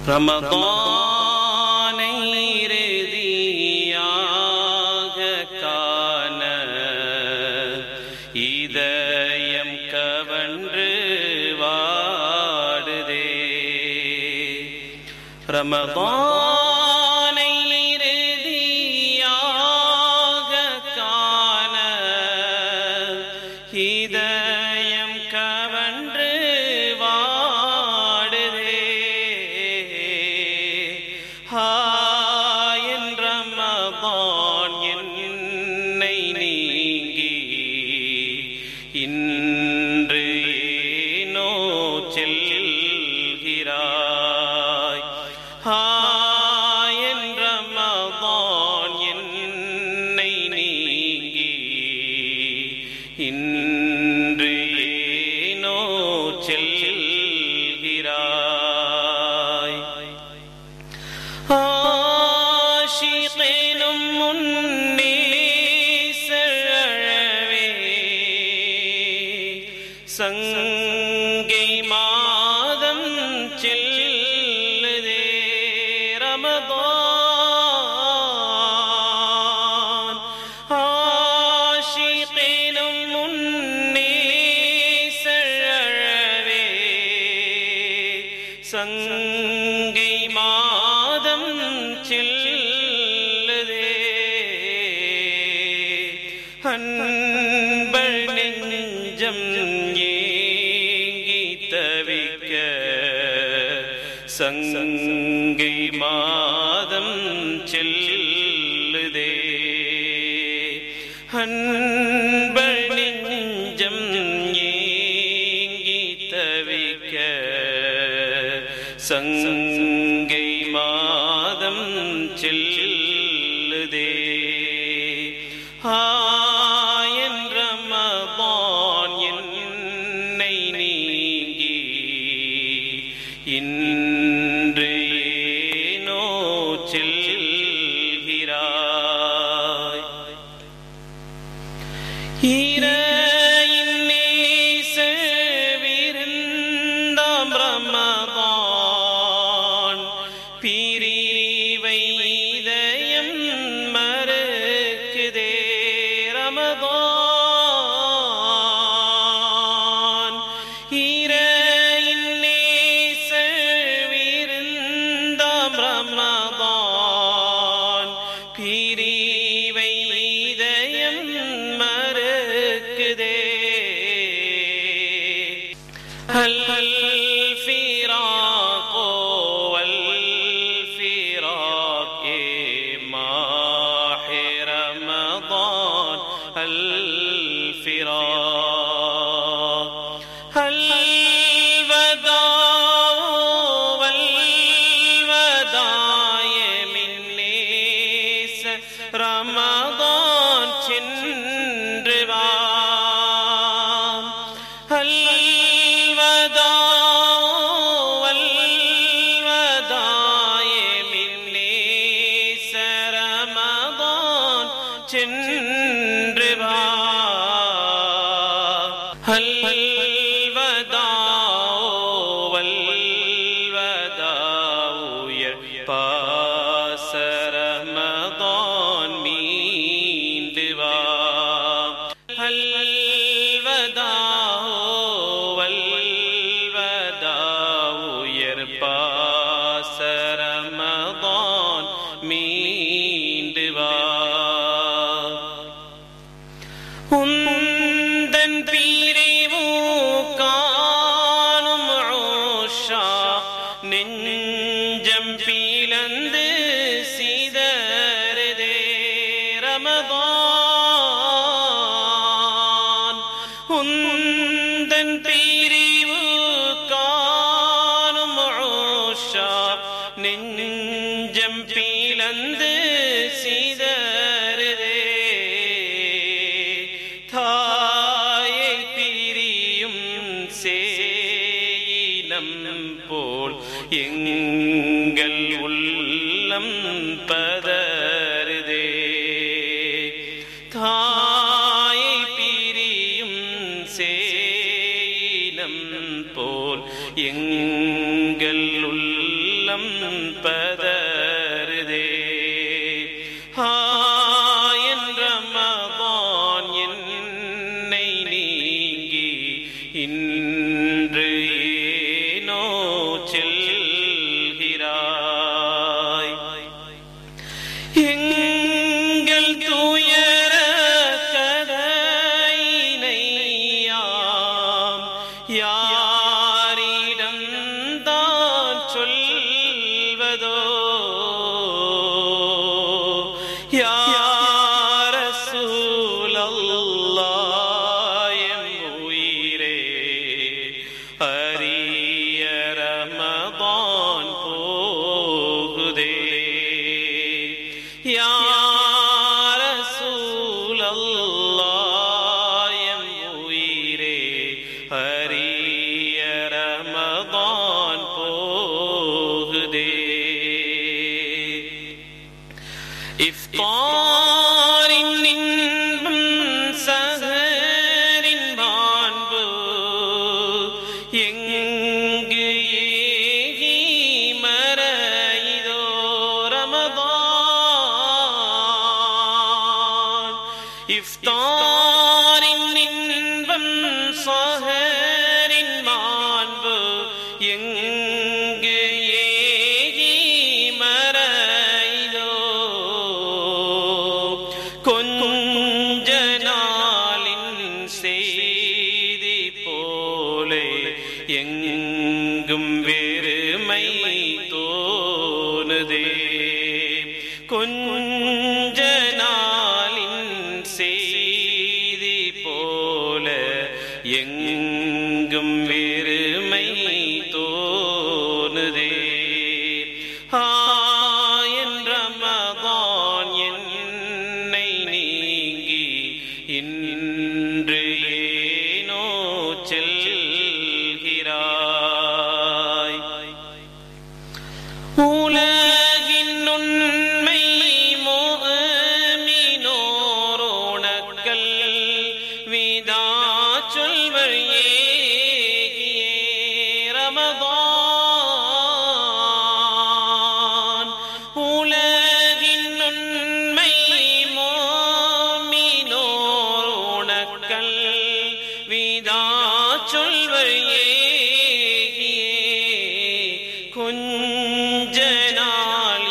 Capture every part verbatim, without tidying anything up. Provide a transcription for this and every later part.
ரமதானை இறுதியாக காண இதயம் கவன்று வாடுதே. ரமதானை இறுதியாக காண இதயம் கவன்று வாடுதே. ஹாயின் ரமதான் என்னை நீங்கி இன்று ஏனோ செல்கிறாய். ஹாயின் ரமதான் என்னை நீங்கி இன்று ஏனோ செல்கிறாய். ஆஷிகேனும் முன்னே செழவே சங்கை மாதம் செல்லுதே. ரமதான் ஆஷிகேனும் முன்னே செழவே சங்கை மாதம் செல்லுதே. அன்பர் நெஞ்சம் ஏங்கி தவிக்க சங்கை மாதம் செல்லுதே. அன்பர் நெஞ்சம் ஏங்கி தவிக்க சங்கை மாதம் செல்லுதே. ஆயின் ரமதான் என்னை நீங்கி இன்று ஏனோ செல்கிறாய். இறையின் நேச விருந்தாம் ரமதான் பிரிவை இதயம் மறுக்குதே. ரமதான் இறையின் நேச விருந்தாம் ரமதான் பிரிவை இதயம் மறுக்குதே. ஹல் ஃபிராக் வல் ஃபிராக் ஏ மாஹே ரமதான் ஹல் ஃபிராக் ஹல் வதா வல் வதாய மின் நேச ரமதான் சென்று வா. ஹல் வதா வல் வதாய மின் நேச ரமதான் சென்று வா. ஹல் வதா வல் வதா உயர் பாச ரமதான் மீண்டு வா. ஹல் வதா வல் வதா உயர் பாச ரமதான் மீண்டு வா. உந்தன் பிரிவு காணும் உஷாக் நெஞ்சம் பிளந்து சிதறுதே. ரமதான் உந்தன் பிரிவு காணும் உஷாக் நெஞ்சம் பிளந்து சிதறுதே. தாயை பிரியும் சேயினம் போல் எங்கள் உள்ளம் பதறுதே. தாயை பிரியும் சேயினம் போல் எங்கள் உள்ளம் பதறுதே. ஆயன் ரமதான் என்னை நீங்கி இன்று ஏனோ செல்கிறாய். எங்கள் துயர கதையினை யாம் யாரிடம் தான் சொல்வதோ. யா ரசூலல்லாஹ் எம் உயிரே, அரிய ரமதான் போகுதே. யா ரசூலல்லாஹ் எம் உயிரே, அரிய ரமதான் போகுதே. இஃப்தாரின் இன்பம் சஹரின் மாண்பு எங்கு ஏகி மறைதோ ரமதான். இஃப்தாரின் இன்பம் சஹரின் மாண்பு எங்கு ஏகி மறைதோ. கொஞ்ச நாளின் செய்தி போலே எங்கும் வெறுமை தோணுதே. கொஞ்ச நாளின் செய்தி போல எங்கும் வெறுமை தோணுதே. ஆயன் ரமதான் என்னை நீங்கி இன்று ஏனோ செல்கிறாய். உலகின் உண்மை முஃமினோர் உனக்கள் விதா சொல்வர் ஏகியே ரமதான். உலகின் உண்மை முஃமினோர் உனக்கள் விதா சொல்வர் ஏகியே. கொஞ்ச நாள்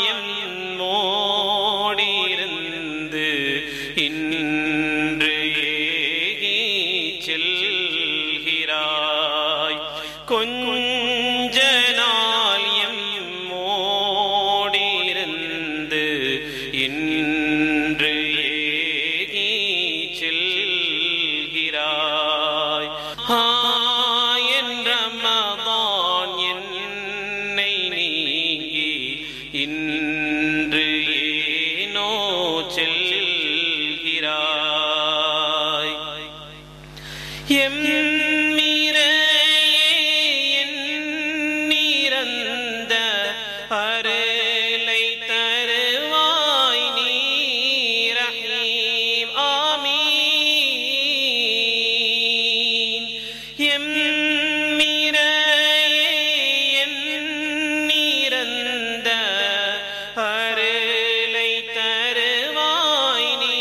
எம்மோடிருந்து இன்று ஏகி செல்கிறாய். கொஞ்ச நாள் எம்மோடிருந்து இன்று ஏகி செல்கிறாய். ஆயன் ரமதான் என்னை நீங்கி இன்று ஏனோ செல்கிறாய். எம்மிரையே எண்ணிறந்த அருளை தருவாய் நீ ரஹீம். ஆமீன். எம்மிரையே எண்ணிறந்த அருளை தருவாய் நீ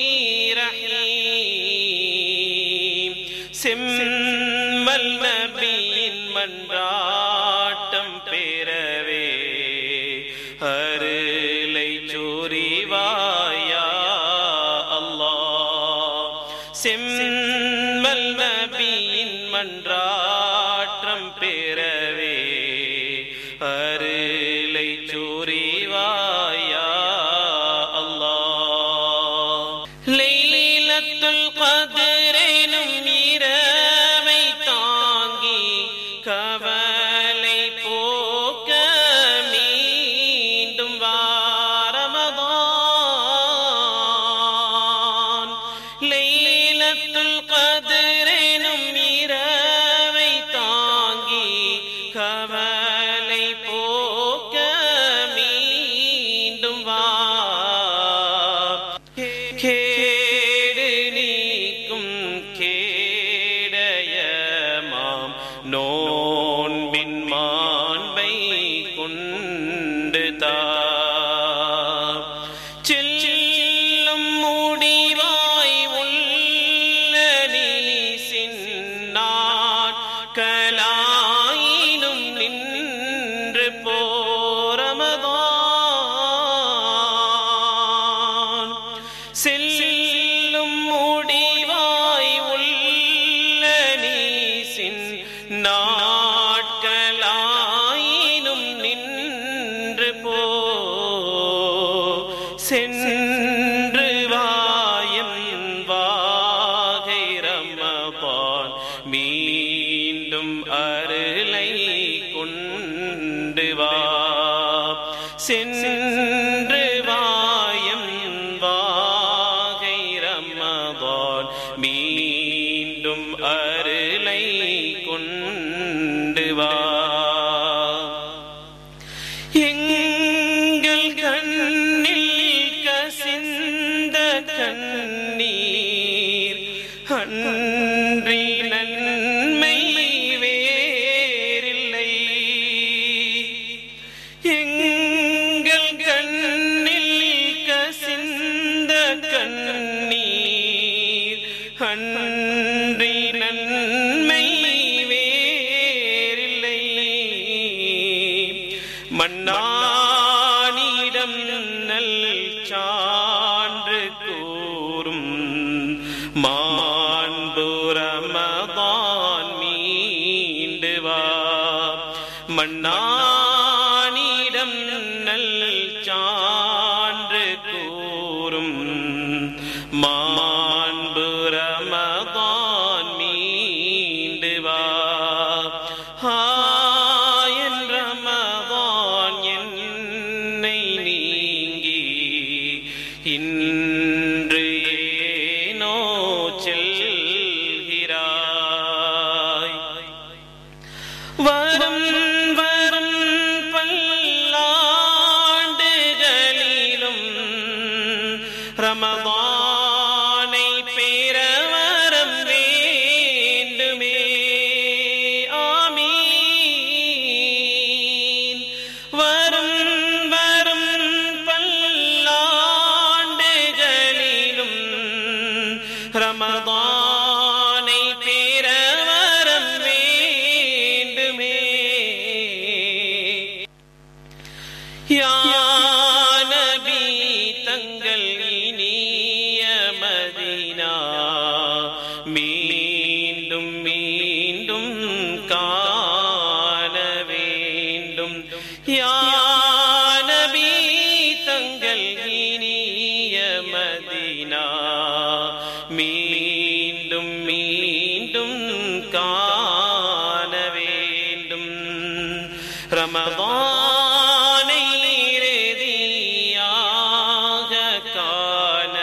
ரஹீம். செம்மல் நபியின் மன்றாட்டம் பெறவே அருளை சொரிவாயா அல்லாஹ். செம்மல் நபியின் மன்றாட்டம் பெறவே அருளை சொரிவாயா அல்லாஹ். லைலத்துல் கத்ரெனும் இரவை தாங்கி கவலை போக்க மீண்டும் வா ரமதான். லைலத்துல் கத்ரெனும் இரவை தாங்கி கவலை போக்க மீண்டும் வா. கேடு நீக்கும் கேடயமாம் நோன்பின் மாண்பை கொண்டு கொண்டு வா சென்று வாயம் வாகை ரமதான் மீண்டும் அருளை கொண்டு வா எங்கள் கண்ணில் கசிந்த கண்ணீர் அன்றி நன்மை வேறில்லை எங்கள் கண்ணில் கசிந்த கண்ணீர் அன்றி நன்மை வேறில்லை மன்னானிடம் நல் சான்று கூறும் மாண்பு ரமதான் மீண்டு வா மன்னானிடம் நல் சான்று கூறும் மாண்பு ரமதான் மீண்டு வா ஆயன் ரமதான் என்னை நீங்கி இன்று ஏனோ செல்கிறாய் வரும் வரும் பல்லாண்டுகளிலும் ரமதானை பெற வரம் வேண்டுமே ஆமீன் வரும் வரும் பல்லாண்டுகளிலும் ரமதானை பெற வரம் வேண்டுமே யா நபி தங்கள் இனிய மதீனா மீண்டும் மீண்டும் காண வேண்டும் யா நபி தங்கள் இனிய மதீனா மீண்டும் மீண்டும் காண வேண்டும் ரமதானை இறுதியாக காண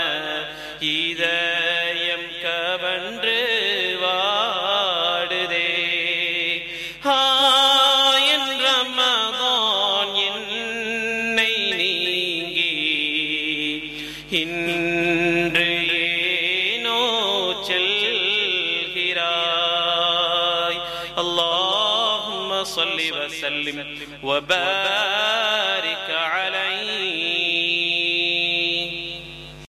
இதயம் கவன்று வாடுதே ஆயன் ரமதான் என்னை நீங்கி இன்று ஏனோ செல்கிறாய் அல்லாஹும்ம ஸல்லி வஸல்லிம் வபாரிக்